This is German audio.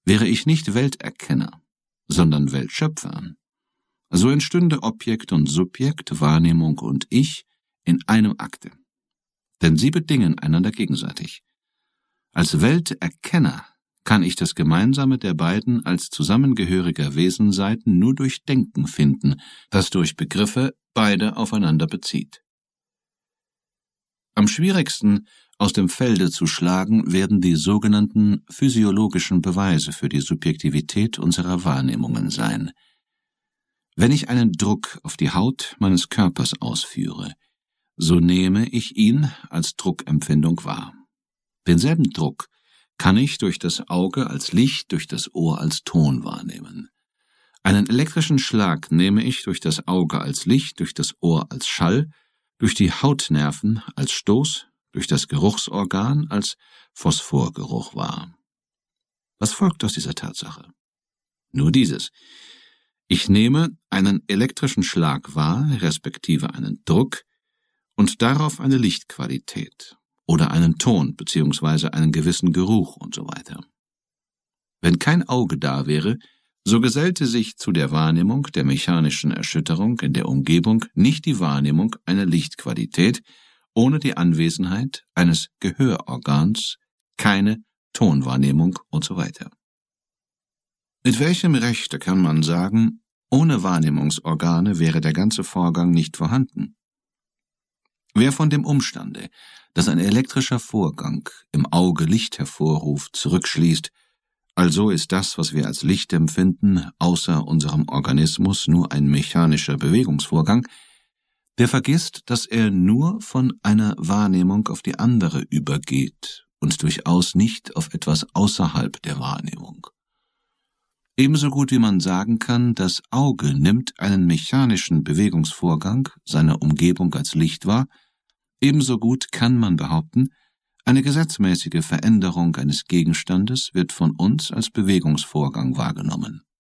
Wäre ich nicht Welterkenner, sondern Weltschöpfer, so entstünde Objekt und Subjekt, Wahrnehmung und Ich in einem Akte. Denn sie bedingen einander gegenseitig. Als Welterkenner kann ich das Gemeinsame der beiden als zusammengehöriger Wesenseiten nur durch Denken finden, das durch Begriffe beide aufeinander bezieht. Am schwierigsten aus dem Felde zu schlagen werden die sogenannten physiologischen Beweise für die Subjektivität unserer Wahrnehmungen sein. Wenn ich einen Druck auf die Haut meines Körpers ausführe, so nehme ich ihn als Druckempfindung wahr. Denselben Druck kann ich durch das Auge als Licht, durch das Ohr als Ton wahrnehmen. Einen elektrischen Schlag nehme ich durch das Auge als Licht, durch das Ohr als Schall, durch die Hautnerven als Stoß, durch das Geruchsorgan als Phosphorgeruch wahr. Was folgt aus dieser Tatsache? Nur dieses: Ich nehme einen elektrischen Schlag wahr, respektive einen Druck, und darauf eine Lichtqualität oder einen Ton bzw. einen gewissen Geruch und so weiter. Wenn kein Auge da wäre, so gesellte sich zu der Wahrnehmung der mechanischen Erschütterung in der Umgebung nicht die Wahrnehmung einer Lichtqualität, ohne die Anwesenheit eines Gehörorgans, keine Tonwahrnehmung und so weiter. Mit welchem Recht kann man sagen, ohne Wahrnehmungsorgane wäre der ganze Vorgang nicht vorhanden? Wer von dem Umstande, dass ein elektrischer Vorgang im Auge Licht hervorruft, zurückschließt, also ist das, was wir als Licht empfinden, außer unserem Organismus nur ein mechanischer Bewegungsvorgang, der vergisst, dass er nur von einer Wahrnehmung auf die andere übergeht und durchaus nicht auf etwas außerhalb der Wahrnehmung. Ebenso gut wie man sagen kann, das Auge nimmt einen mechanischen Bewegungsvorgang seiner Umgebung als Licht wahr, ebenso gut kann man behaupten, eine gesetzmäßige Veränderung eines Gegenstandes wird von uns als Bewegungsvorgang wahrgenommen.